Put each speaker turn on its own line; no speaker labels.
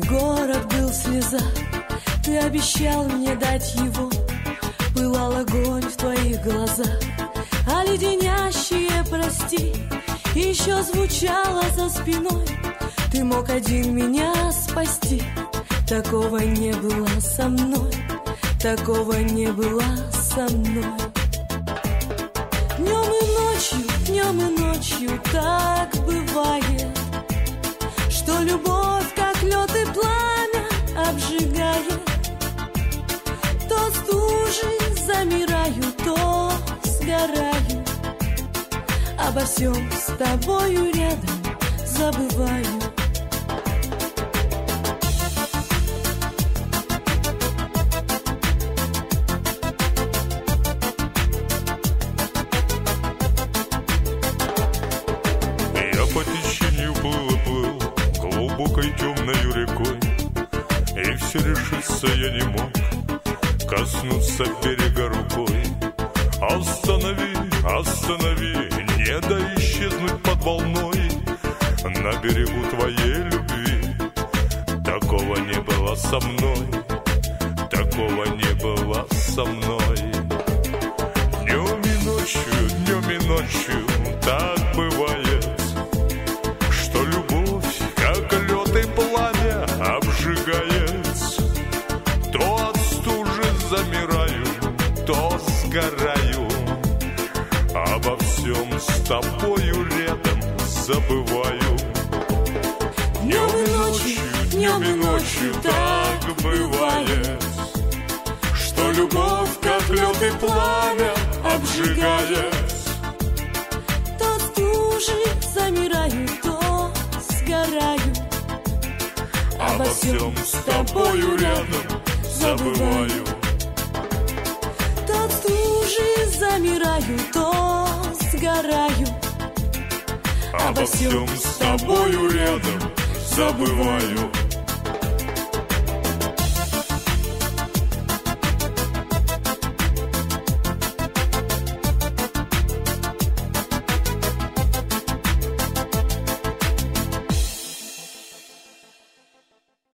Город был в слезах, ты обещал мне дать его. Пылал огонь в твоих глазах, а леденящее прости еще звучало за спиной. Ты мог один меня спасти. Такого не было со мной, такого не было со мной. Днем и ночью так бывает, что любовь, как лед и пламя, обжигает. То стужи замираю, то сгораю. Обо всем с тобою рядом забываю.
По течению плыл глубокой темной рекой, и все решиться я не мог коснуться берега рукой. Останови, останови, не дай исчезнуть под волной на берегу твоей любви. Такого не было со мной, такого не было со мной. Днем и ночью так бывает, что любовь, как лед и пламя, обжигает. То от стужи замираю, то сгораю. Обо всем с тобою рядом забываю. Днем и ночью так бывает, что любовь, как лед и пламя, обжигает.
То стужи замираю, то сгораю.
Обо всем с тобою рядом забываю.
То стужи замираю, то сгораю.
Обо всем с тобою рядом забываю.